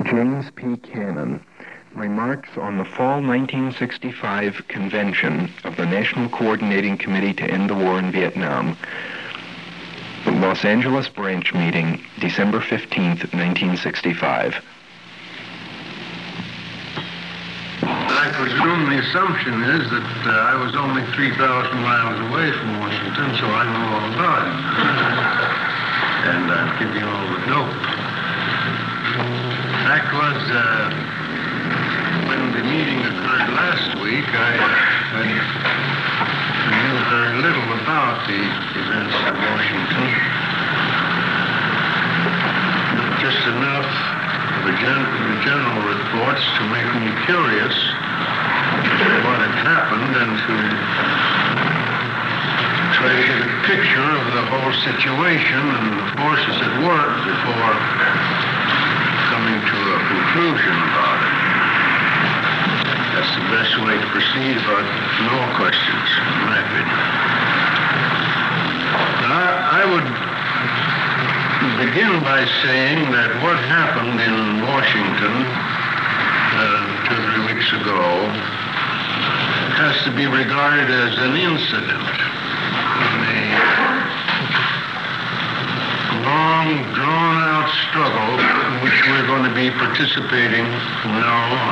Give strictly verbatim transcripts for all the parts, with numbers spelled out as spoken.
James P. Cannon, Remarks on the Fall nineteen sixty-five Convention of the National Coordinating Committee to End the War in Vietnam, Los Angeles Branch Meeting, December fifteenth, nineteen sixty-five. I presume the assumption is that uh, I was only three thousand miles away from Washington, so I know all about it. And I'll give you all the dope. That was, uh, when the meeting occurred last week, I, I knew very little about the events of Washington. Just enough of the, gen- the general reports to make me curious what had happened and to try to get a picture of the whole situation and the forces at work before coming to a conclusion about it. That's the best way to proceed about no questions, in my opinion. Now, I, I would begin by saying that what happened in Washington uh, two or three weeks ago has to be regarded as an incident in a long, drawn-out struggle in which we're going to be participating from now on.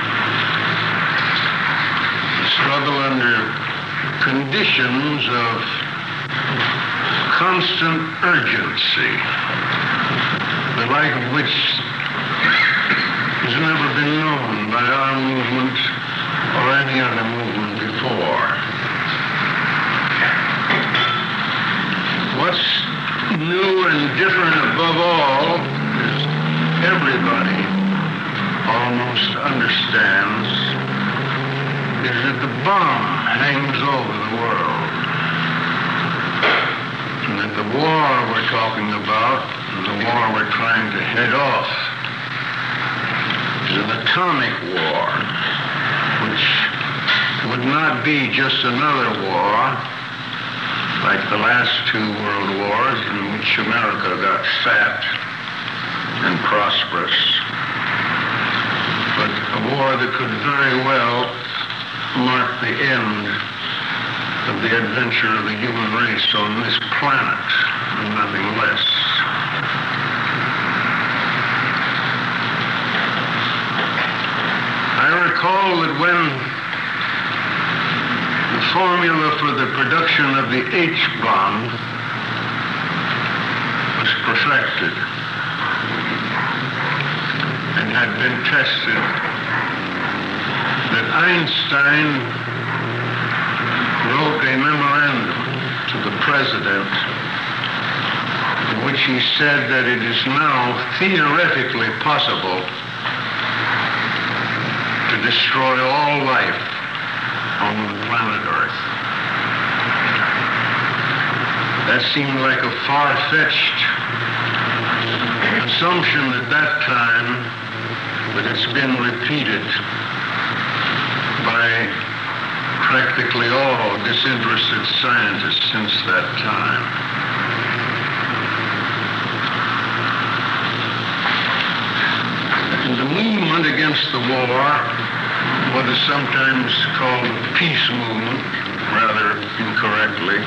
A struggle under conditions of constant urgency, the like of which has never been known by our movement or any other movement before. What's new and different above all is everybody almost understands is that the bomb hangs over the world. And that the war we're talking about, the war we're trying to head off, is an atomic war, which would not be just another war like the last two world wars in which America got fat and prosperous, but a war that could very well mark the end of the adventure of the human race on this planet, and nothing less. I recall that when the formula for the production of the H-bomb was perfected and had been tested, that Einstein wrote a memorandum to the president in which he said that it is now theoretically possible to destroy all life on the planet Earth. That seemed like a far-fetched assumption at that time, but it's been repeated by practically all disinterested scientists since that time. And the movement against the war, what is sometimes called the peace movement, rather incorrectly,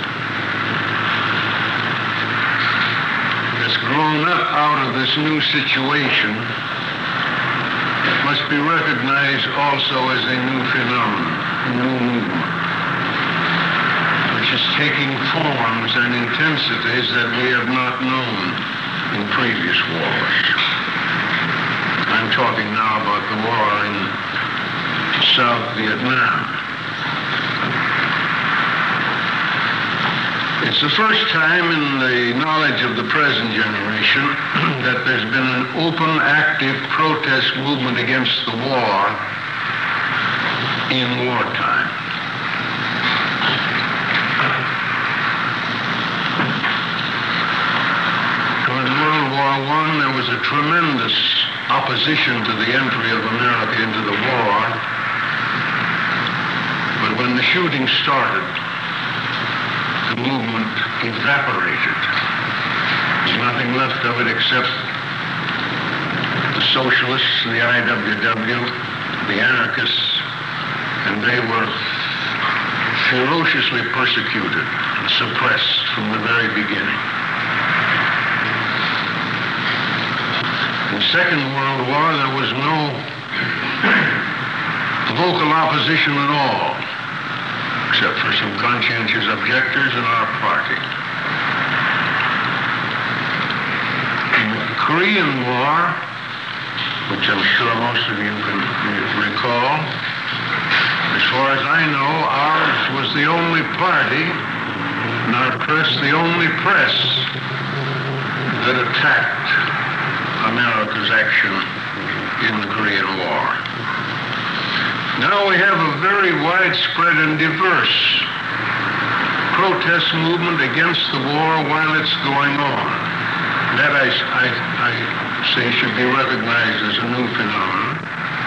has grown up out of this new situation. It must be recognized also as a new phenomenon, a new movement, which is taking forms and intensities that we have not known in previous wars. I'm talking now about the war in South Vietnam. It's the first time in the knowledge of the present generation that there's been an open, active protest movement against the war in wartime. During World War One, there was a tremendous opposition to the entry of America into the war. But when the shooting started, the movement evaporated. There's nothing left of it except the socialists, the I W W, the anarchists, and they were ferociously persecuted and suppressed from the very beginning. In the Second World War, there was no vocal opposition at all, except for some conscientious objectors in our party. In the Korean War, which I'm sure most of you can recall, as far as I know, ours was the only party, and our press the only press, that attacked America's action in the Korean War. Now we have a very widespread and diverse protest movement against the war while it's going on. That I, I, I say should be recognized as a new phenomenon.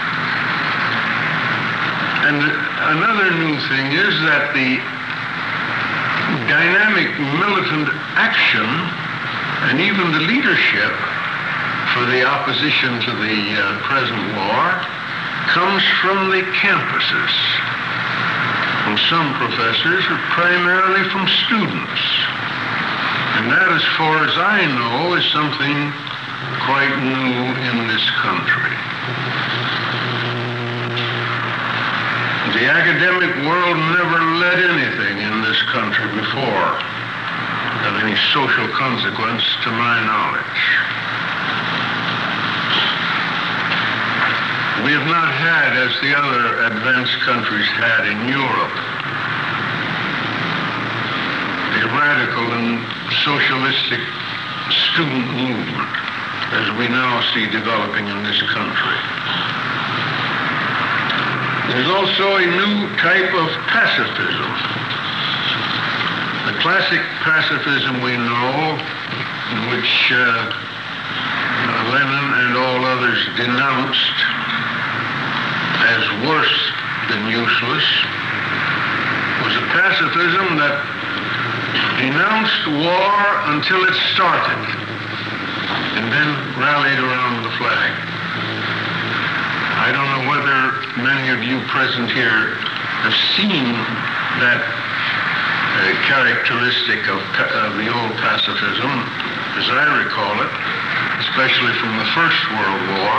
And another new thing is that the dynamic militant action and even the leadership for the opposition to the uh, present war comes from the campuses, from some professors, or primarily from students. And that, as far as I know, is something quite new in this country. The academic world never led anything in this country before of any social consequence to my knowledge. We have not had, as the other advanced countries had in Europe, a radical and socialistic student movement, as we now see developing in this country. There's also a new type of pacifism. The classic pacifism we know, in which uh, uh, Lenin and all others denounced as worse than useless, was a pacifism that denounced war until it started, and then rallied around the flag. I don't know whether many of you present here have seen that uh, characteristic of, of the old pacifism, as I recall it, especially from the First World War.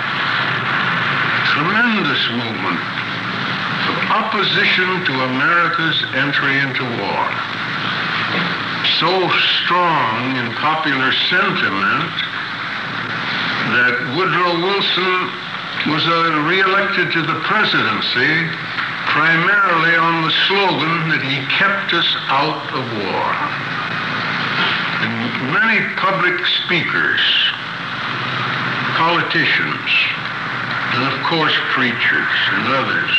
Tremendous movement of opposition to America's entry into war. So strong in popular sentiment that Woodrow Wilson was uh, reelected to the presidency primarily on the slogan that he kept us out of war. And many public speakers, politicians, and of course preachers and others,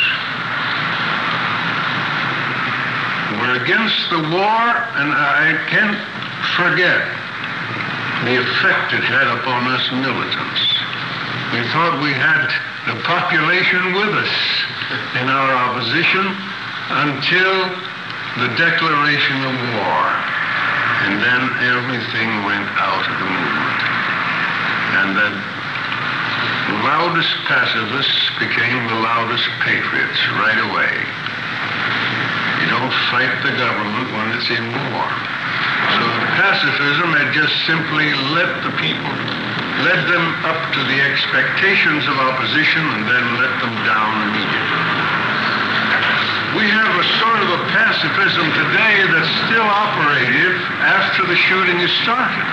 were against the war, and I can't forget the effect it had upon us militants. We thought we had the population with us in our opposition until the declaration of war. And then everything went out of the movement. And the loudest pacifists became the loudest patriots right away. You don't fight the government when it's in war. So pacifism had just simply led the people, led them up to the expectations of opposition and then let them down immediately. We have a sort of a pacifism today that's still operative after the shooting is started.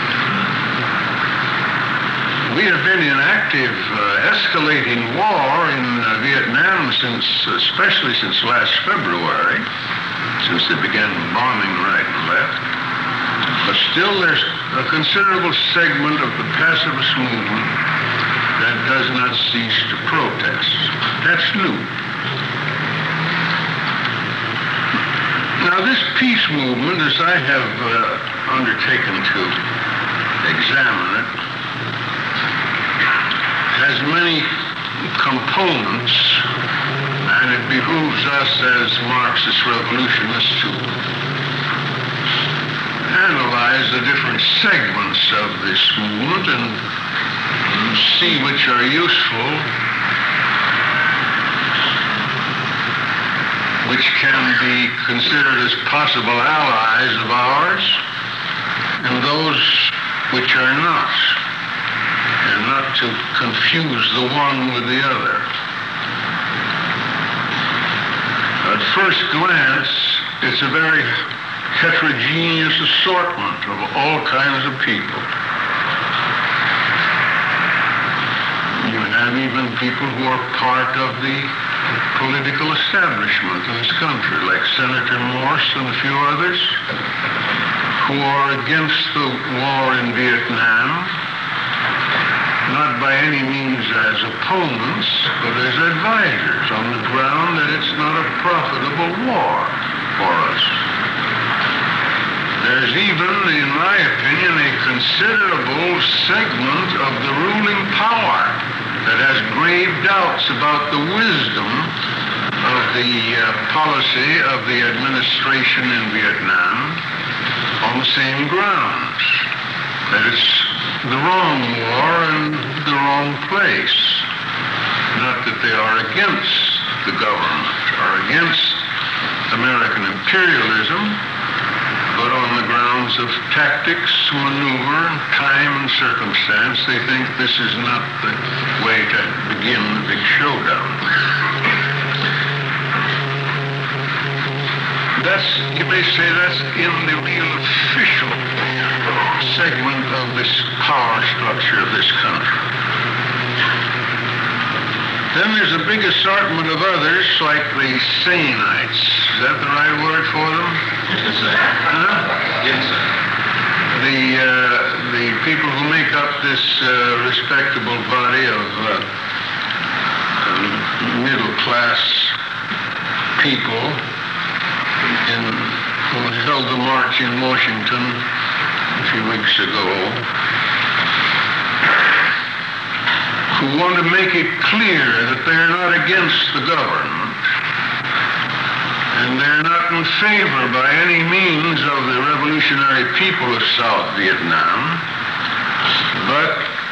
We have been in active, uh, escalating war in uh, Vietnam since, especially since last February, since they began bombing right and left. But still there's a considerable segment of the pacifist movement that does not cease to protest. That's new. Now this peace movement, as I have uh, undertaken to examine it, has many components, and it behooves us as Marxist revolutionists to analyze the different segments of this movement and see which are useful, which can be considered as possible allies of ours, and those which are not, and not to confuse the one with the other. At first glance, it's a very heterogeneous assortment of all kinds of people. You have even people who are part of the political establishment in this country, like Senator Morse and a few others, who are against the war in Vietnam, not by any means as opponents, but as advisors on the ground that it's not a profitable war for us. There's even, in my opinion, a considerable segment of the ruling power that has grave doubts about the wisdom of the uh, policy of the administration in Vietnam on the same grounds, that it's the wrong war and the wrong place. Not that they are against the government or against American imperialism, but on the grounds of tactics, maneuver, time, and circumstance, they think this is not the way to begin the big showdown. That's, you may say, that's in the real official segment of this power structure of this country. Then there's a big assortment of others, like the Saneites. Is that the right word for them? Yes, sir. Huh? Yes, sir. The, uh, the people who make up this uh, respectable body of uh, middle-class people in, who held the march in Washington a few weeks ago, who want to make it clear that they're not against the government, and they're not in favor by any means of the revolutionary people of South Vietnam, but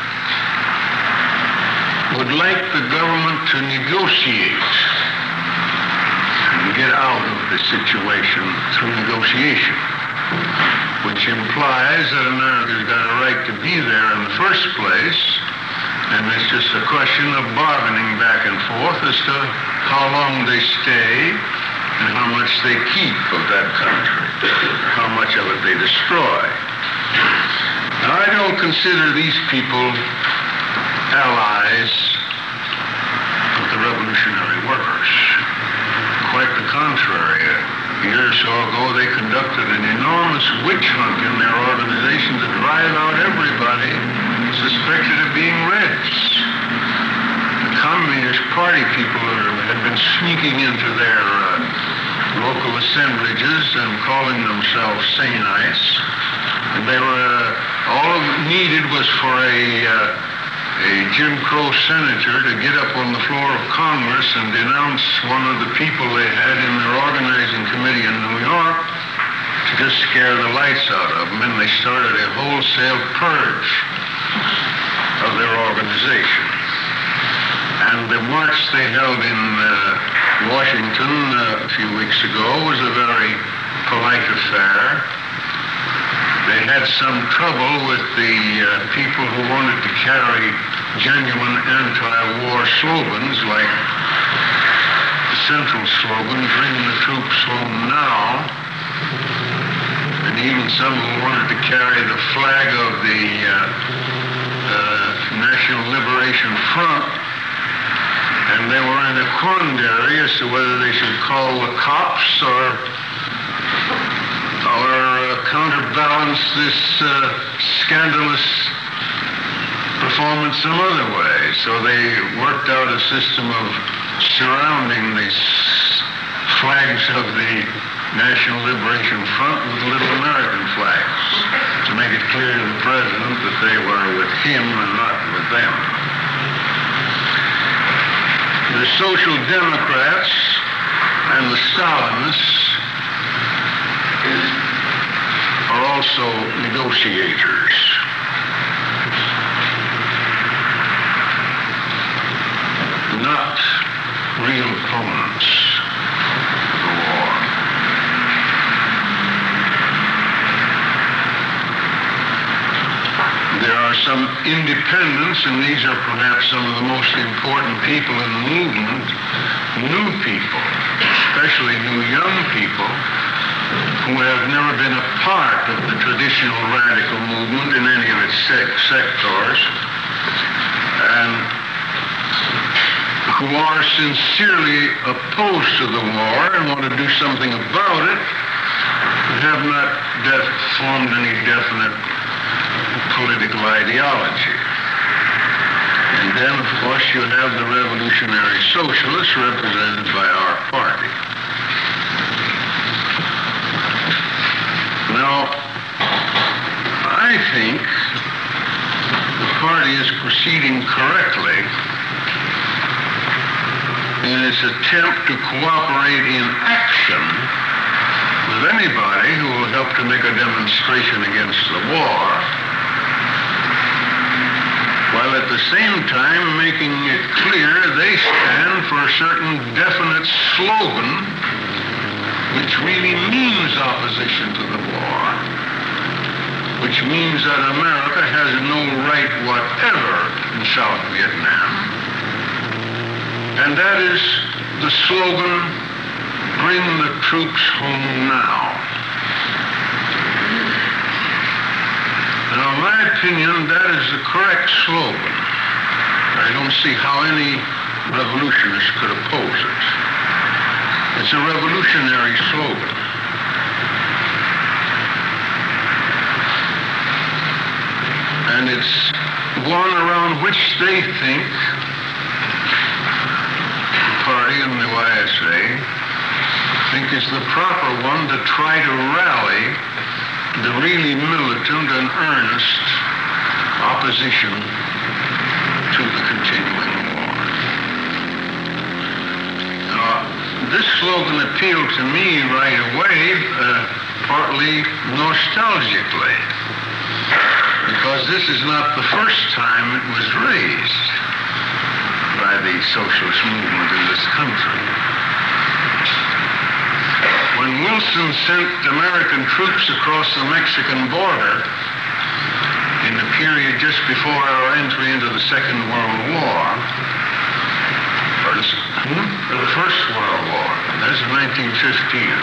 would like the government to negotiate and get out of the situation through negotiation, which implies that America's got a right to be there in the first place, and it's just a question of bargaining back and forth as to how long they stay and how much they keep of that country, how much of it they destroy. Now, I don't consider these people allies of the revolutionary workers. Quite the contrary. A year or so ago, they conducted an enormous witch hunt in their organization to drive out everybody suspected of being Reds. The Communist Party people are, had been sneaking into their uh, local assemblages and calling themselves Saneites. And they were, uh, all needed was for a, uh, a Jim Crow senator to get up on the floor of Congress and denounce one of the people they had in their organizing committee in New York to just scare the lights out of them. And they started a wholesale purge of their organization. And the march they held in uh, Washington uh, a few weeks ago was a very polite affair. They had some trouble with the uh, people who wanted to carry genuine anti-war slogans like the central slogan, "Bring the troops home now," and even some who wanted to carry the flag of the uh, uh, National Liberation Front, and they were in a quandary as to whether they should call the cops or or uh, counterbalance this uh, scandalous performance some other way. So they worked out a system of surrounding these flags of the National Liberation Front with little American flags to make it clear to the president that they were with him and not with them. The Social Democrats and the Stalinists are also negotiators. real opponents of the war. There are some independents, and these are perhaps some of the most important people in the movement, new people, especially new young people, who have never been a part of the traditional radical movement in any of its sec- sectors, and who are sincerely opposed to the war and want to do something about it, but have not def- formed any definite political ideology. And then, of course, you have the revolutionary socialists represented by our party. Now, I think the party is proceeding correctly in its attempt to cooperate in action with anybody who will help to make a demonstration against the war, while at the same time making it clear they stand for a certain definite slogan which really means opposition to the war, which means that America has no right whatever in South Vietnam, and that is the slogan, "Bring the troops home now." Now, in my opinion, that is the correct slogan. I don't see how any revolutionist could oppose it. It's a revolutionary slogan. And it's one around which they think, the party and the Y S A, think is the proper one to try to rally the really militant and earnest opposition to the continuing war. Now, this slogan appealed to me right away, uh, partly nostalgically, because this is not the first time it was raised by the socialist movement in this country. When Wilson sent American troops across the Mexican border in the period just before our entry into the Second World War, or the, hmm? or the First World War, that's in nineteen fifteen.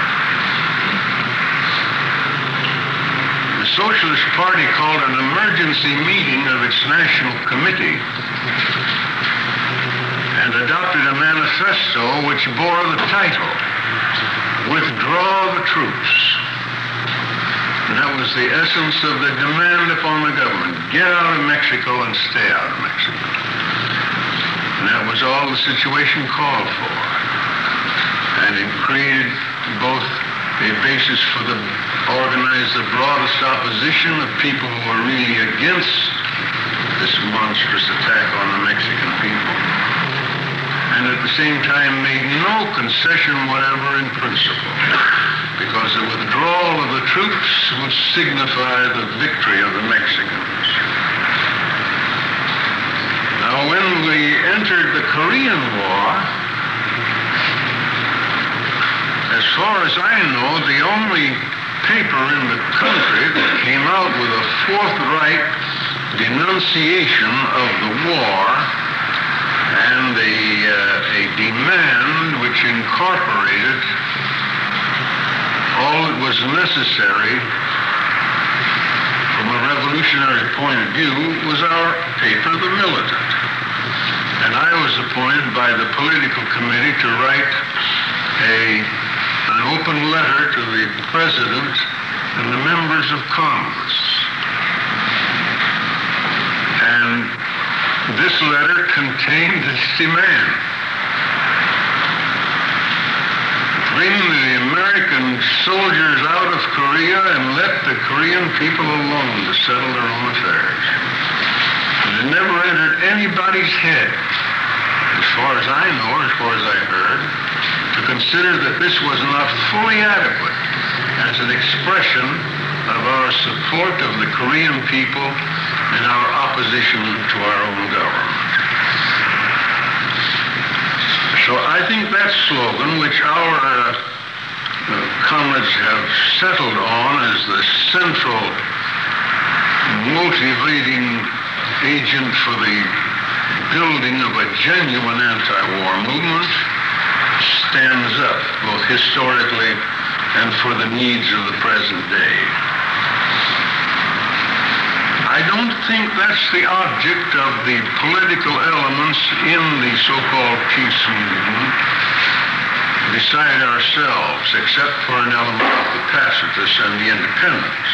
The Socialist Party called an emergency meeting of its National Committee and adopted a manifesto which bore the title, "Withdraw the Troops." And that was the essence of the demand upon the government. Get out of Mexico and stay out of Mexico. And that was all the situation called for. And it created both a basis for the organize the broadest opposition of people who were really against this monstrous attack on the Mexican people, and at the same time made no concession whatever in principle, because the withdrawal of the troops would signify the victory of the Mexicans. Now, when we entered the Korean War, as far as I know, the only paper in the country that came out with a forthright denunciation of the war and a, uh, a demand which incorporated all that was necessary from a revolutionary point of view was our paper, The Militant. And I was appointed by the political committee to write a an open letter to the President and the members of Congress. And this letter contained this demand: bring the American soldiers out of Korea and let the Korean people alone to settle their own affairs. And it never entered anybody's head, as far as I know, or as far as I heard, to consider that this was not fully adequate as an expression of our support of the Korean people and our opposition to our own government. So slogan, which our uh, uh, comrades have settled on as the central motivating agent for the building of a genuine anti-war movement, stands up both historically and for the needs of the present day. I don't think that's the object of the political elements in the so-called peace movement beside ourselves, except for an element of the pacifists and the independents.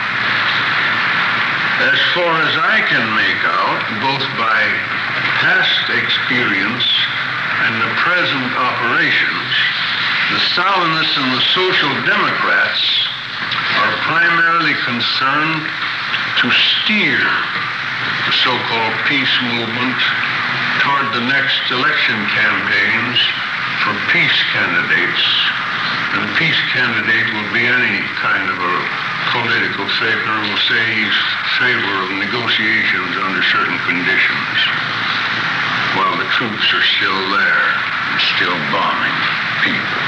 As far as I can make out, both by past experience and the present operations, the Stalinists and the Social Democrats are primarily concerned to steer the so-called peace movement toward the next election campaigns for peace candidates. And a peace candidate will be any kind of a political figure who will say he's in favor of negotiations under certain conditions, while the troops are still there and still bombing people.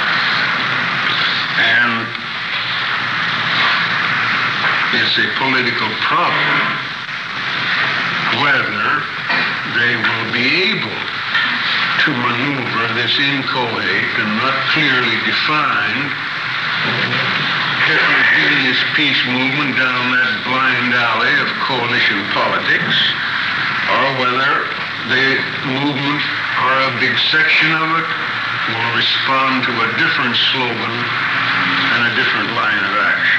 And it's a political problem whether they will be able to maneuver this inchoate and not clearly defined heterogeneous peace movement down that blind alley of coalition politics, or whether the movement or a big section of it will respond to a different slogan and a different line of action.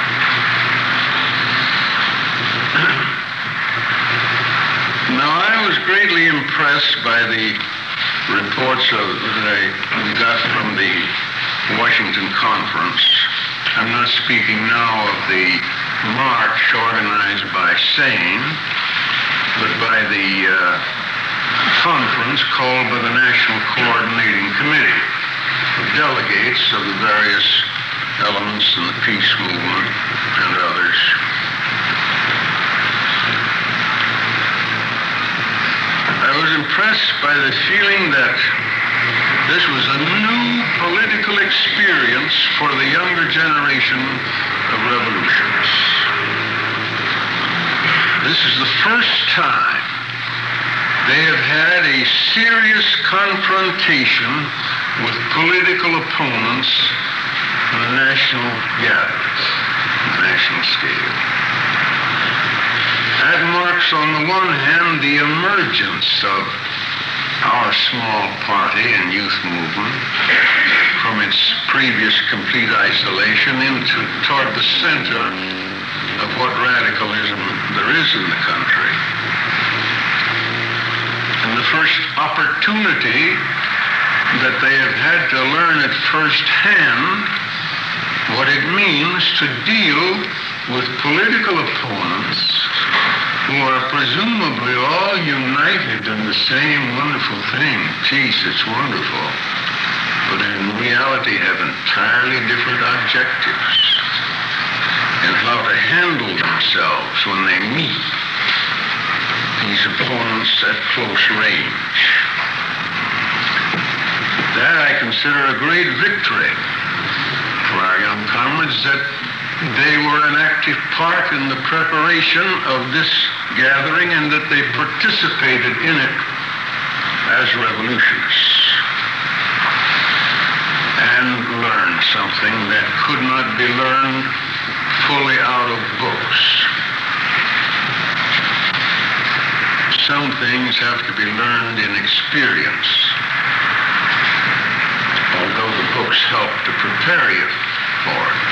Now, I was greatly impressed by the reports of, that I got from the Washington Conference. I'm not speaking now of the march organized by SANE, but by the uh, conference called by the National Coordinating Committee of delegates of the various elements in the peace movement and others. I was impressed by the feeling that this was a new political experience for the younger generation of revolutionists. This is the first time they have had a serious confrontation with political opponents on a national gathering, national scale. That marks, on the one hand, the emergence of our small party and youth movement from its previous complete isolation into toward the center of what radicalism there is in the country. And the first opportunity that they have had to learn at first hand what it means to deal with political opponents who are presumably all united in the same wonderful thing, peace, it's wonderful, but in reality have entirely different objectives and how to handle themselves when they meet these opponents at close range. That I consider a great victory for our young comrades, that they were an active part in the preparation of this gathering and that they participated in it as revolutionists and learned something that could not be learned fully out of books. Some things have to be learned in experience, although the books help to prepare you for it.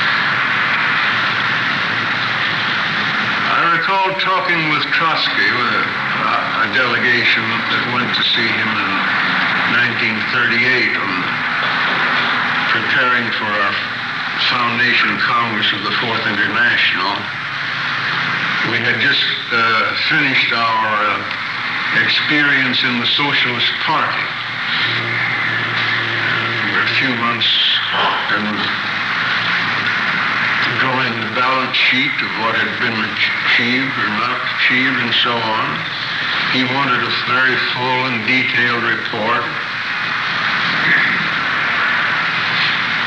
I recall talking with Trotsky, with a, a delegation that went to see him in nineteen thirty-eight on preparing for our Foundation Congress of the Fourth International. We had just uh, finished our uh, experience in the Socialist Party. We were a few months and drawing the balance sheet of what had been achieved or not achieved and so on. He wanted a very full and detailed report.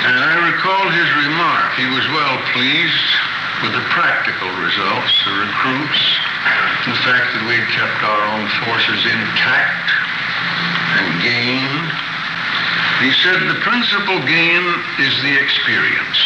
And I recall his remark. He was well pleased with the practical results, the recruits, the fact that we'd kept our own forces intact and gained. He said the principal gain is the experience.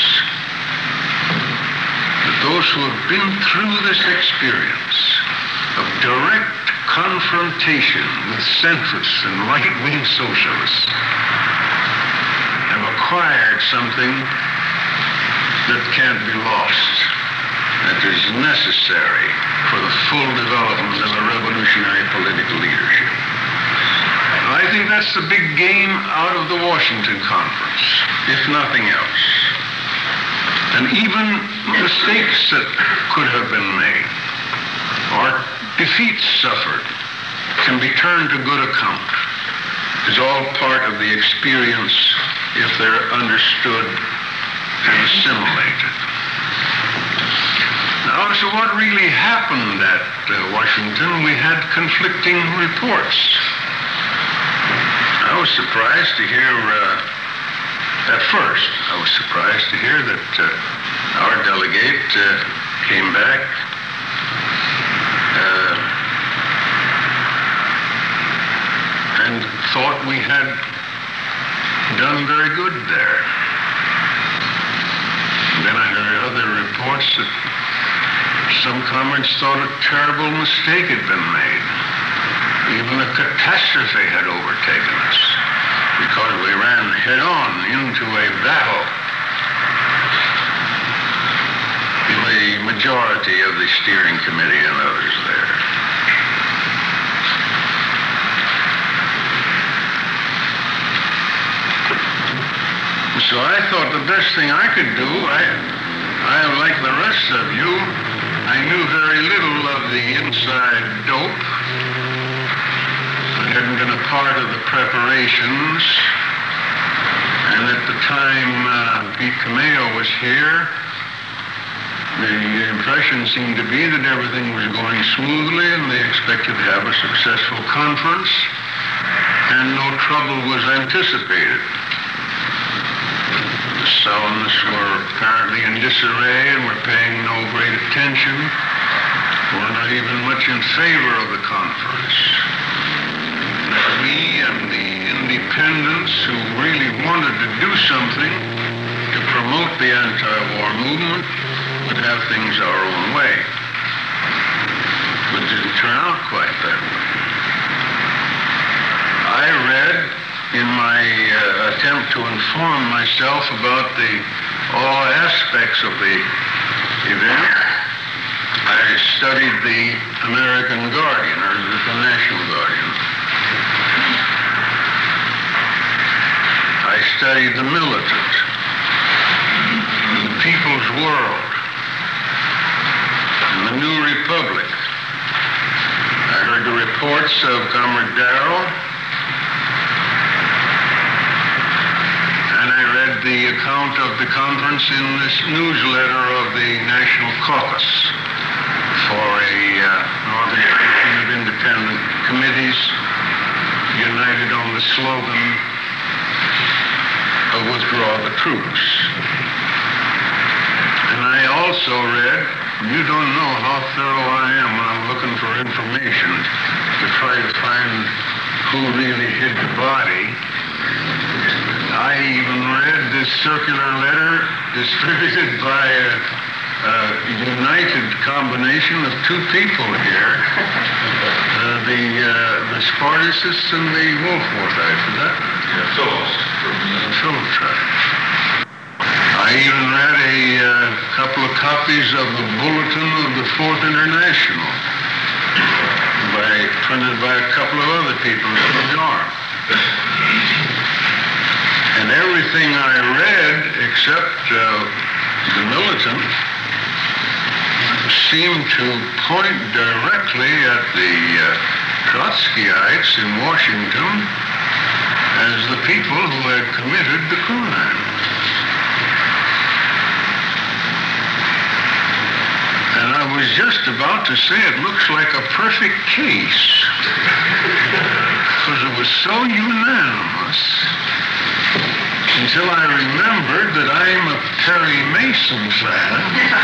That those who have been through this experience of direct confrontation with centrists and right-wing socialists have acquired something that can't be lost, that is necessary for the full development of a revolutionary political leadership. I think that's the big game out of the Washington Conference, if nothing else. And even mistakes that could have been made or defeats suffered can be turned to good account. It's all part of the experience if they're understood and assimilated. Now, so what really happened at uh, Washington? We had conflicting reports. I was surprised to hear, uh, at first, I was surprised to hear that uh, our delegate uh, came back uh, and thought we had done very good there. And then I heard other reports that some comrades thought a terrible mistake had been made. Even a catastrophe had overtaken us because we ran head-on into a battle. The majority of the steering committee and others there. So I thought the best thing I could do, I, I like the rest of you, I knew very little of the inside dope. I hadn't been a part of the preparations. And at the time uh, Pete Cameo was here, the impression seemed to be that everything was going smoothly and they expected to have a successful conference and no trouble was anticipated. The Salonists were apparently in disarray and were paying no great attention, were not even much in favor of the conference. We and the independents who really wanted to do something to promote the anti-war movement would have things our own way. But it didn't turn out quite that way. I read in my uh, attempt to inform myself about the all aspects of the event, I studied the American Guardian, or the National Guardian. I studied the Militant, the People's World, and the New Republic. I heard the reports of Comrade Darrell, and I read the account of the conference in this newsletter of the National Caucus for a, uh, an organization of independent committees united on the slogan of withdraw the troops. And I also read, you don't know how thorough I am when I'm looking for information to try to find who really hid the body. I even read this circular letter distributed by a, a united combination of two people here, uh, the uh, the Spartacists and the Wolfwartites, is that? Yeah, Phillips. Phillips, right. I even read a uh, couple of copies of the Bulletin of the Fourth International, by, printed by a couple of other people in New York. And everything I read, except uh, the Militant, seemed to point directly at the uh, Trotskyites in Washington as the people who had committed the crime. And I was just about to say it looks like a perfect case, because it was so unanimous until I remembered that I'm a Perry Mason fan,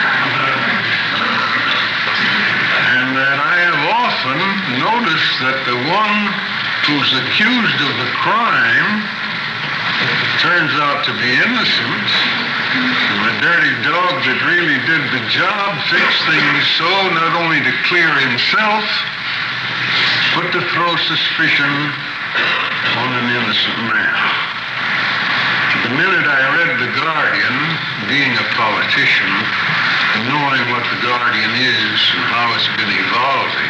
and that I have often noticed that the one who's accused of the crime turns out to be innocent, and the dirty dog that really did the job fixed things so not only to clear himself, but to throw suspicion on an innocent man. The minute I read The Guardian, being a politician, and knowing what The Guardian is and how it's been evolving,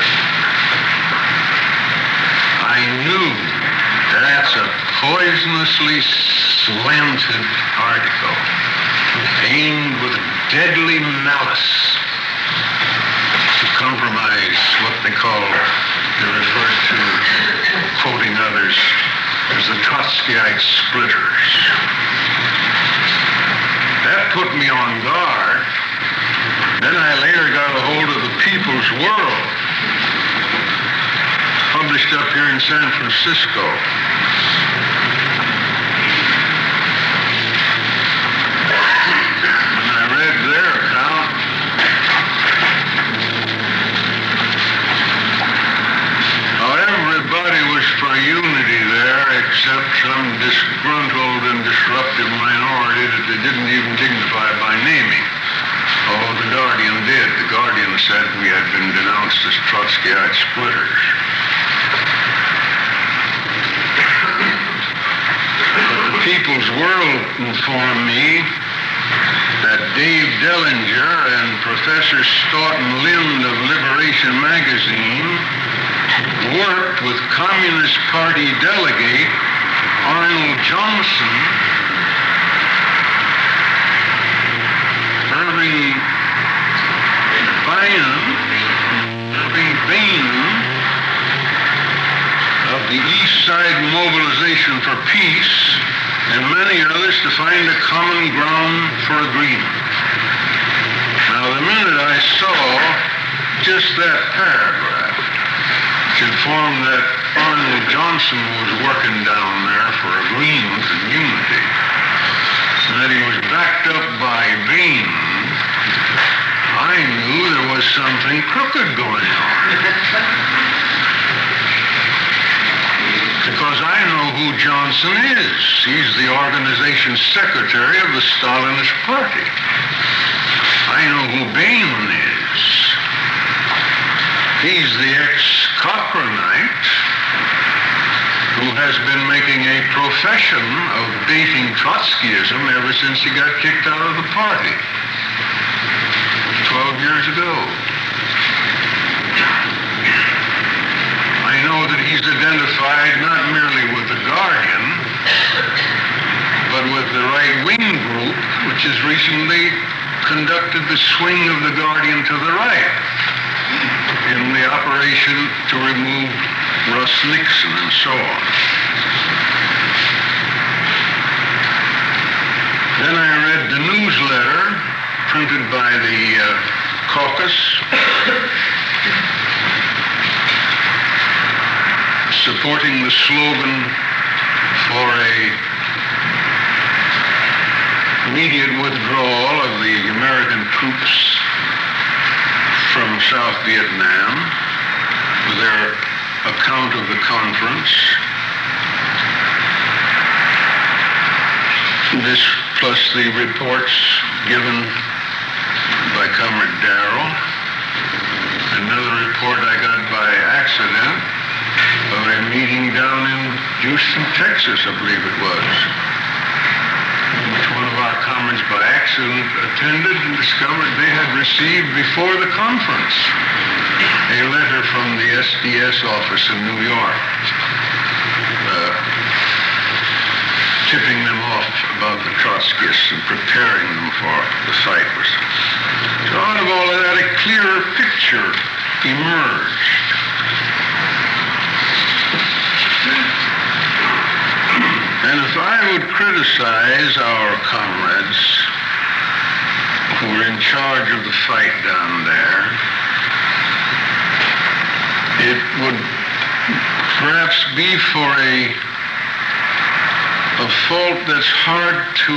I knew that's a poisonously slanted article aimed with deadly malice to compromise what they call, they referred to, quoting others, as the Trotskyite splitters. That put me on guard. Then I later got a hold of the People's World, published up here in San Francisco. And I read their account. How everybody was for unity there, except some disgruntled and disruptive minority that they didn't even dignify by naming. Oh, the Guardian did. The Guardian said we had been denounced as Trotskyite splitters. People's World informed me that Dave Dellinger and Professor Stoughton Lind of Liberation Magazine worked with Communist Party delegate Arnold Johnson, Irving Bynum, Irving Bynum of the East Side Mobilization for Peace, and many others to find a common ground for agreement. Now, the minute I saw just that paragraph, which informed that Arnold Johnson was working down there for agreement and unity, and that he was backed up by Bain, I knew there was something crooked going on. Because I know who Johnson is. He's the organization secretary of the Stalinist Party. I know who Bain is. He's the ex-Cochranite who has been making a profession of baiting Trotskyism ever since he got kicked out of the party twelve years ago. I know that he's identified not merely with The Guardian, but with the right-wing group, which has recently conducted the swing of The Guardian to the right in the operation to remove Russ Nixon and so on. Then I read the newsletter printed by the uh, caucus supporting the slogan for a immediate withdrawal of the American troops from South Vietnam, with their account of the conference. This plus the reports given by Comrade Darrell. Another report I got by accident of a meeting down in Houston, Texas, I believe it was, which one of our comrades by accident attended and discovered they had received before the conference a letter from the S D S office in New York uh, tipping them off about the Trotskyists and preparing them for the fight. So out of all of that, a clearer picture emerged. And if I would criticize our comrades who were in charge of the fight down there, it would perhaps be for a, a a fault that's hard to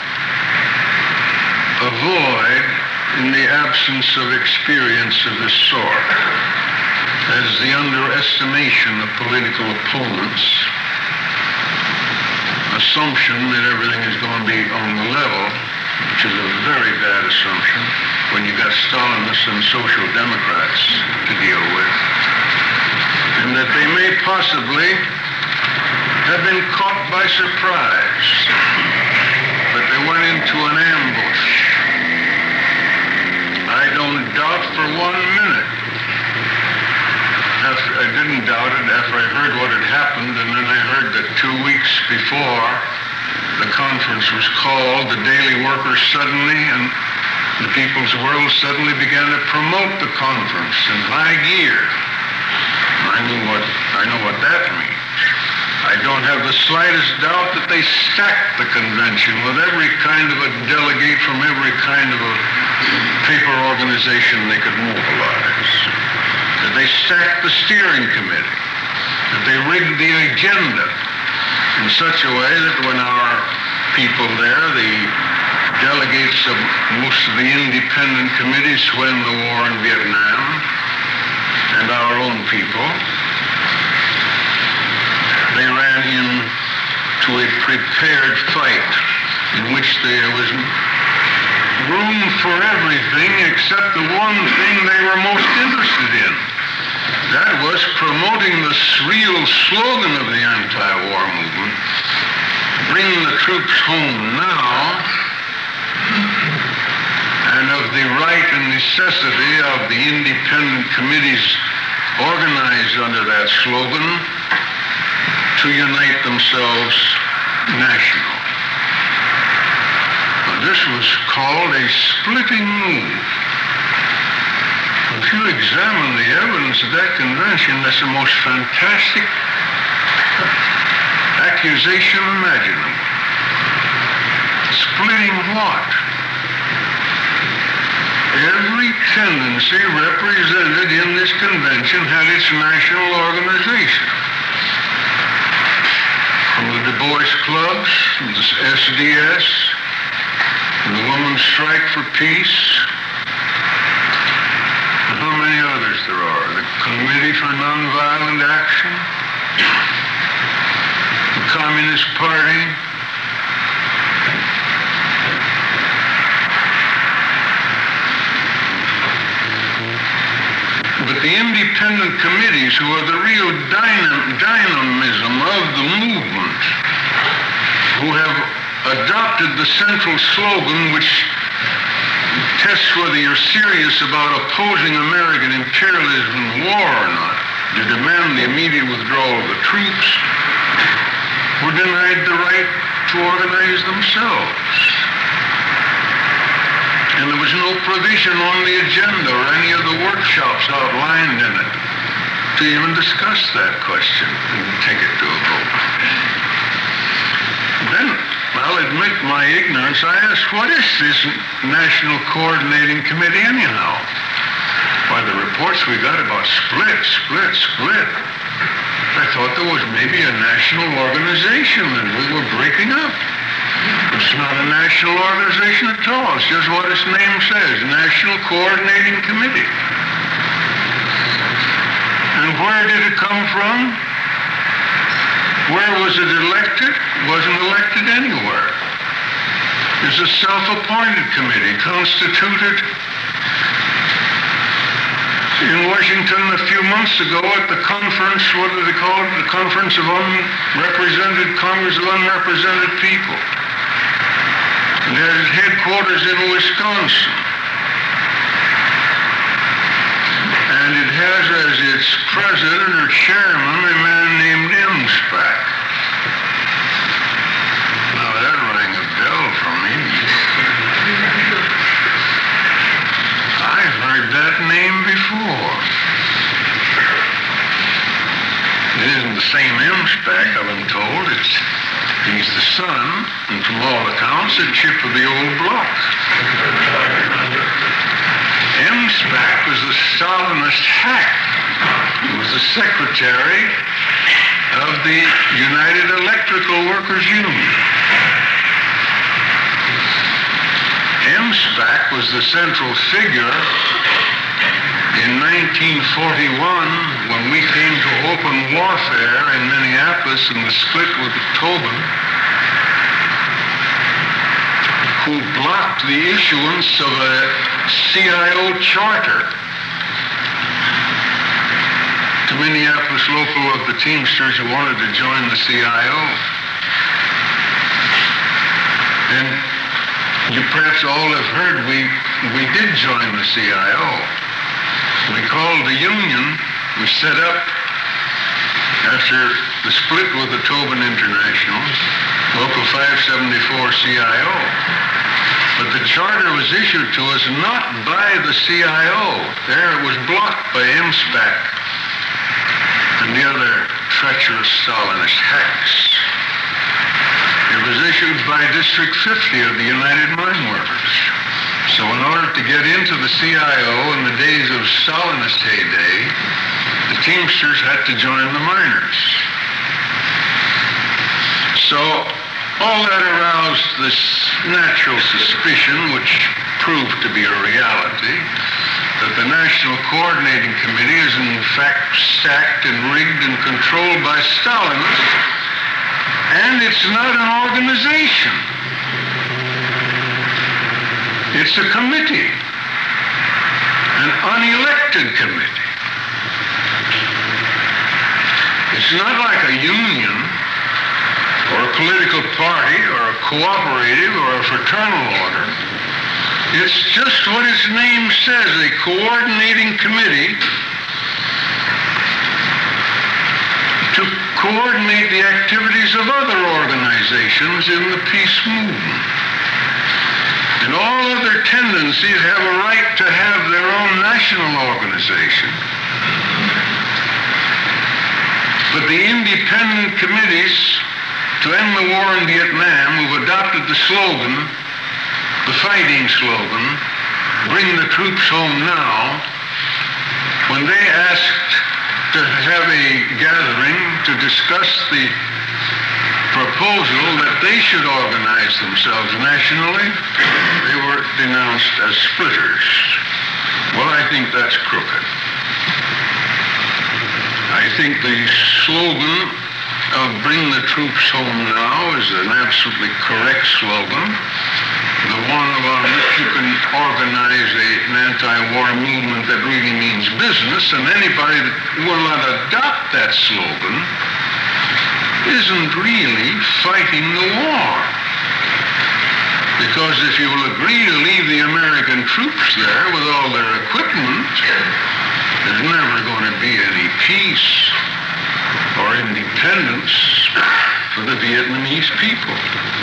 avoid in the absence of experience of this sort, as the underestimation of political opponents, assumption that everything is going to be on the level, which is a very bad assumption when you got Stalinists and Social Democrats to deal with, and that they may possibly have been caught by surprise, but they went into an ambush. I don't doubt for one minute. After, I didn't doubt it after I heard what had happened, and then I heard that two weeks before the conference was called, the Daily Worker suddenly and the People's World suddenly began to promote the conference in high gear. I knew what I know what that means. I don't have the slightest doubt that they stacked the convention with every kind of a delegate from every kind of a paper organization they could mobilize. That they stacked the steering committee. That they rigged the agenda in such a way that when our people there, the delegates of most of the independent committees who won the war in Vietnam, and our own people, they ran into a prepared fight in which there was room for everything except the one thing they were most interested in. That was promoting the real slogan of the anti-war movement, bring the troops home now, and of the right and necessity of the independent committees organized under that slogan to unite themselves national. Now, this was called a splitting move. If you examine the evidence of that convention, that's the most fantastic accusation imaginable. Splitting what? Every tendency represented in this convention had its national organization. From the Du Bois clubs, the S D S, and the Women's Strike for Peace, and how many others there are. The Committee for Nonviolent Action, the Communist Party, but the independent committees, who are the real dynam- dynamism of the movement, who have adopted the central slogan which tests whether you're serious about opposing American imperialism and war or not, to demand the immediate withdrawal of the troops, were denied the right to organize themselves. And there was no provision on the agenda or any of the workshops outlined in it to even discuss that question and take it to a vote. Then, I'll admit my ignorance. I asked, what is this National Coordinating Committee anyhow? Why, the reports we got about split, split, split. I thought there was maybe a national organization and we were breaking up. It's not a national organization at all. It's just what its name says, National Coordinating Committee. And where did it come from? Where was it elected? It wasn't elected anywhere. It's a self-appointed committee constituted in Washington a few months ago at the conference, what do they call it? The Conference of Unrepresented, Congress of Unrepresented People. It has its headquarters in Wisconsin. And it has as its president or chairman a man named Emspak. Now that rang a bell for me. I've heard that name before. It isn't the same Emspak, I've been told. It's He's the son, and from all accounts, a chip of the old block. Emspak was the Stalinist hack. He was the secretary of the United Electrical Workers Union. M SPAC was the central figure in nineteen forty-one when we came to open warfare in Minneapolis in the split with Tobin, who blocked the issuance of a C I O charter to Minneapolis local of the Teamsters who wanted to join the C I O. And you perhaps all have heard we, we did join the C I O. We called the union, we set up, after the split with the Tobin International, Local five seventy-four C I O. But the charter was issued to us not by the C I O. There it was blocked by M SPAC and the other treacherous Stalinist hacks. It was issued by District fifty of the United Mine Workers. So in order to get into the C I O in the days of Stalinist heyday, the Teamsters had to join the miners. So all that aroused this natural suspicion, which proved to be a reality, that the National Coordinating Committee is in fact stacked and rigged and controlled by Stalinists, and it's not an organization. It's a committee, an unelected committee. It's not like a union or a political party or a cooperative or a fraternal order. It's just what its name says, a coordinating committee to coordinate the activities of other organizations in the peace movement. And all other tendencies have a right to have their own national organization. But the independent committees to end the war in Vietnam, who've adopted the slogan, the fighting slogan, bring the troops home now, when they asked to have a gathering to discuss the proposal that they should organize themselves nationally, they were denounced as splitters. Well, I think that's crooked. I think the slogan of bring the troops home now is an absolutely correct slogan, the one on which you can organize a, an anti-war movement that really means business, and anybody that will not adopt that slogan isn't really fighting the war. Because if you will agree to leave the American troops there with all their equipment, there's never going to be any peace or independence for the Vietnamese people.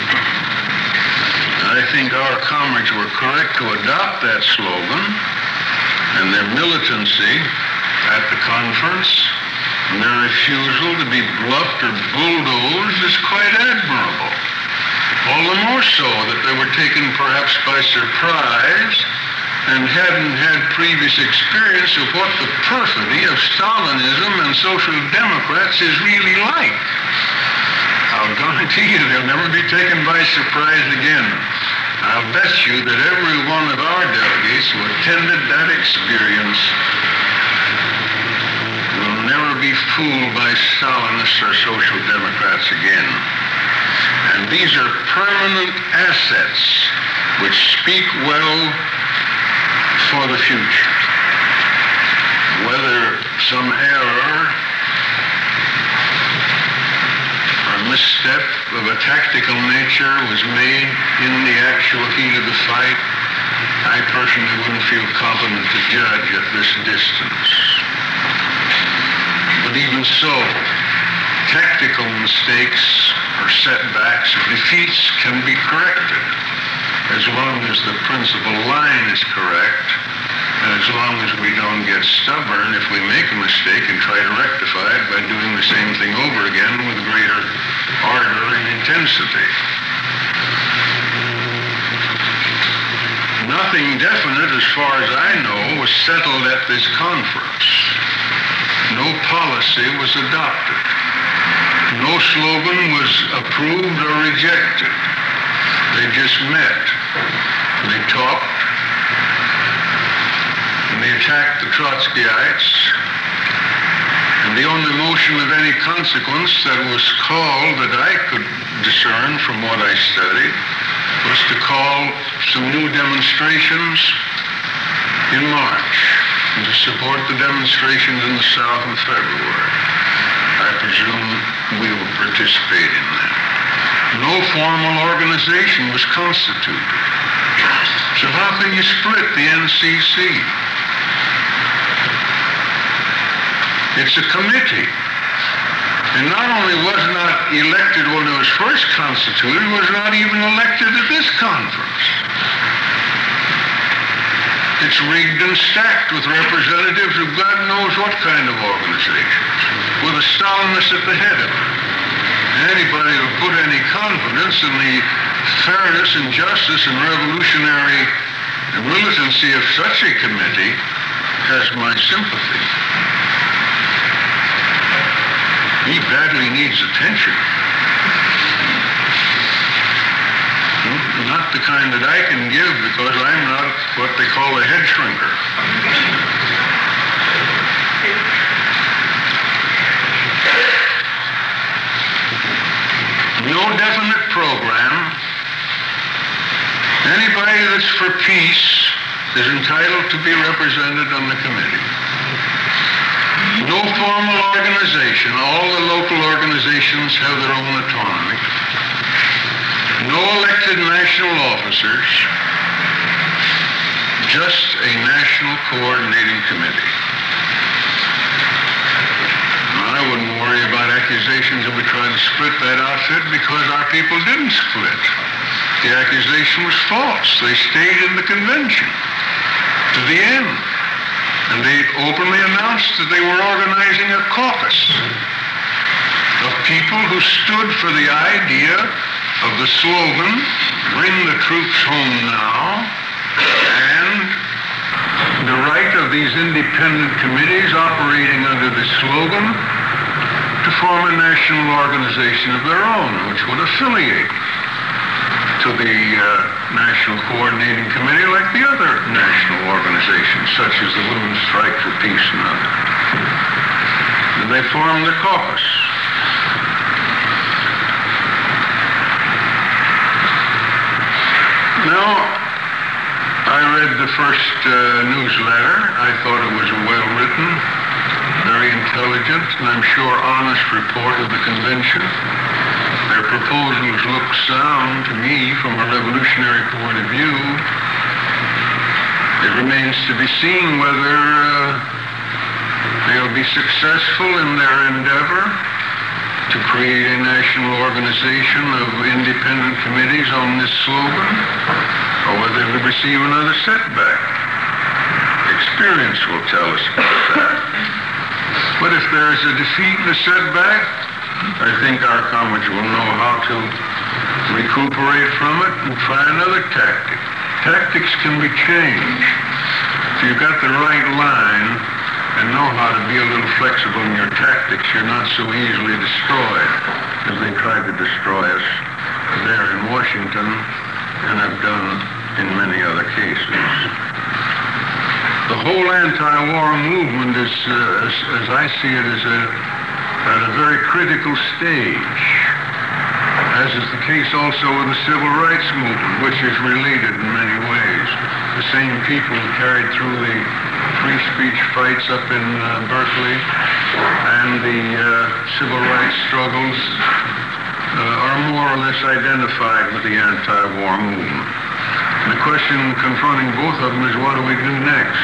I think our comrades were correct to adopt that slogan, and their militancy at the conference and their refusal to be bluffed or bulldozed is quite admirable. All the more so that they were taken perhaps by surprise and hadn't had previous experience of what the perfidy of Stalinism and social democrats is really like. I'll guarantee you they'll never be taken by surprise again. I'll bet you that every one of our delegates who attended that experience will never be fooled by Stalinists or social democrats again. And these are permanent assets which speak well for the future. Whether some error or misstep of a tactical nature was made in the actual heat of the fight, I personally wouldn't feel competent to judge at this distance. But even so, tactical mistakes or setbacks or defeats can be corrected as long as the principal line is correct, and as long as we don't get stubborn if we make a mistake and try to rectify it by doing the same thing over again with greater ardor and intensity. Nothing definite, as far as I know, was settled at this conference. No policy was adopted. No slogan was approved or rejected. They just met. They talked. And they attacked the Trotskyites. And the only motion of any consequence that was called that I could discern from what I studied was to call some new demonstrations in March and to support the demonstrations in the South in February. I presume we will participate in that. No formal organization was constituted. So how can you split the N C C? It's a committee. And not only was not elected when it was first constituted, it was not even elected at this conference. It's rigged and stacked with representatives of God knows what kind of organizations, with a Stalinist at the head of it. And anybody who put any confidence in the fairness and justice and revolutionary militancy of such a committee has my sympathy. He badly needs attention. Not the kind that I can give because I'm not what they call a head shrinker. No definite program. Anybody that's for peace is entitled to be represented on the committee. No formal organization. All the local organizations have their own autonomy. No elected national officers. Just a national coordinating committee. I wouldn't worry about accusations that we tried to split that outfit because our people didn't split. The accusation was false. They stayed in the convention to the end. And they openly announced that they were organizing a caucus of people who stood for the idea of the slogan, "Bring the troops home now," and the right of these independent committees operating under the slogan to form a national organization of their own, which would affiliate to the uh, National Coordinating Committee like the other national organizations, such as the Women's Strike for Peace and others. And they formed the caucus. Now, I read the first uh, newsletter. I thought it was well written, very intelligent, and I'm sure honest report of the convention. Their proposals look sound to me from a revolutionary point of view. It remains to be seen whether uh, they'll be successful in their endeavor to create a national organization of independent committees on this slogan, or whether they'll receive another setback. Experience will tell us about that. But if there's a defeat and a setback, I think our college will know how to recuperate from it and try another tactic. Tactics can be changed. If you've got the right line and know how to be a little flexible in your tactics, you're not so easily destroyed as they tried to destroy us there in Washington and have done in many other cases. The whole anti-war movement is, uh, as, as I see it, is a at a very critical stage, as is the case also with the civil rights movement, which is related in many ways. The same people who carried through the free speech fights up in uh, Berkeley and the uh, civil rights struggles uh, are more or less identified with the anti-war movement. And the question confronting both of them is, what do we do next?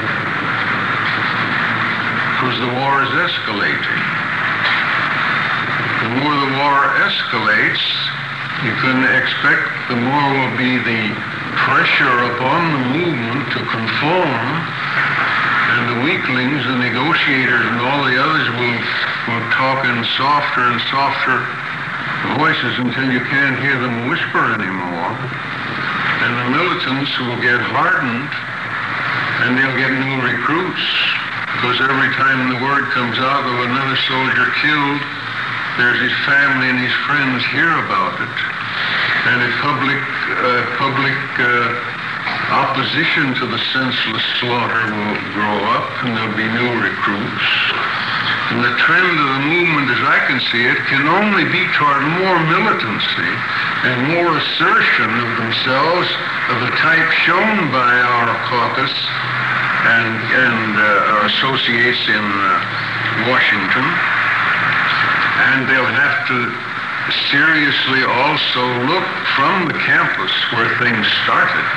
Because the war is escalating. The more the war escalates, you can expect the more will be the pressure upon the movement to conform, and the weaklings, the negotiators, and all the others will, will talk in softer and softer voices until you can't hear them whisper anymore. And the militants will get hardened, and they'll get new recruits, because every time the word comes out of another soldier killed, There's his family and his friends hear about it. And a public, uh, public uh, opposition to the senseless slaughter will grow up, and there'll be new recruits. And the trend of the movement, as I can see it, can only be toward more militancy and more assertion of themselves of the type shown by our caucus and, and uh, our associates in uh, Washington. And they'll have to seriously also look from the campus where things started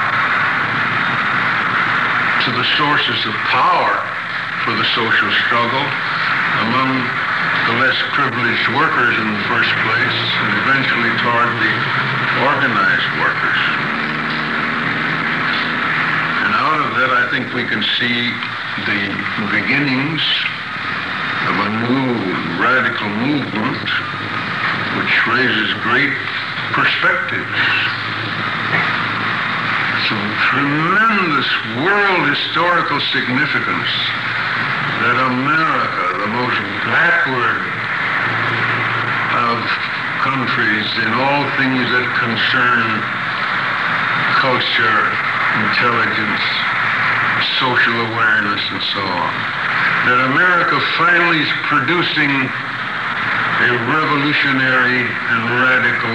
to the sources of power for the social struggle among the less privileged workers in the first place, and eventually toward the organized workers. And out of that, I think we can see the beginnings of a new radical movement which raises great perspectives. Some tremendous world historical significance that America, the most backward of countries in all things that concern culture, intelligence, social awareness, and so on, that America finally is producing a revolutionary and radical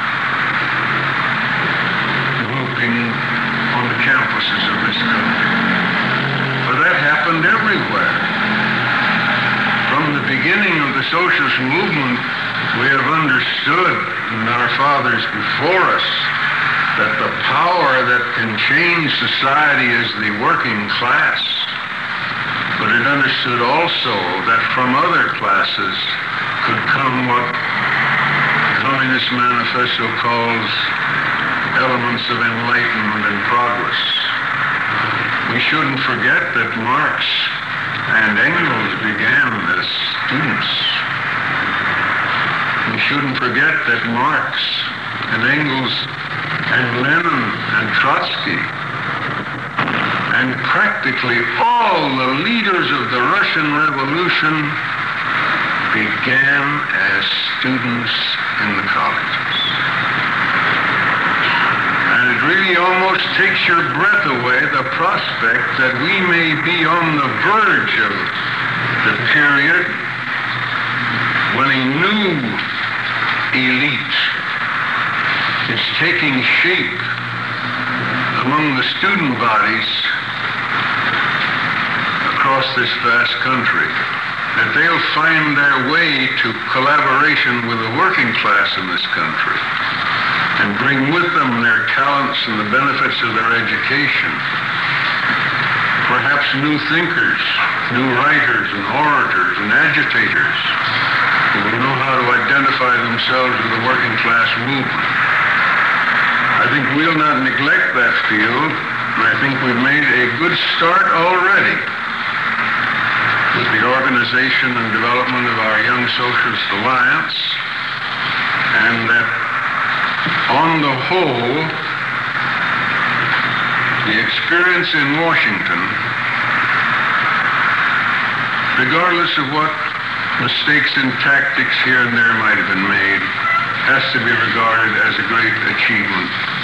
grouping on the campuses of this country. But that happened everywhere. From the beginning of the socialist movement, we have understood, and our fathers before us, that the power that can change society is the working class. But it understood also that from other classes could come what the Communist Manifesto calls elements of enlightenment and progress. We shouldn't forget that Marx and Engels began as students. We shouldn't forget that Marx and Engels and Lenin and Trotsky and practically all the leaders of the Russian Revolution began as students in the colleges. And it really almost takes your breath away, the prospect that we may be on the verge of the period when a new elite is taking shape among the student bodies across this vast country, that they'll find their way to collaboration with the working class in this country and bring with them their talents and the benefits of their education. Perhaps new thinkers, new writers and orators and agitators who will know how to identify themselves with the working class movement. I think we'll not neglect that field, and I think we've made a good start already with the organization and development of our Young Socialist Alliance, and that on the whole, the experience in Washington, regardless of what mistakes and tactics here and there might have been made, has to be regarded as a great achievement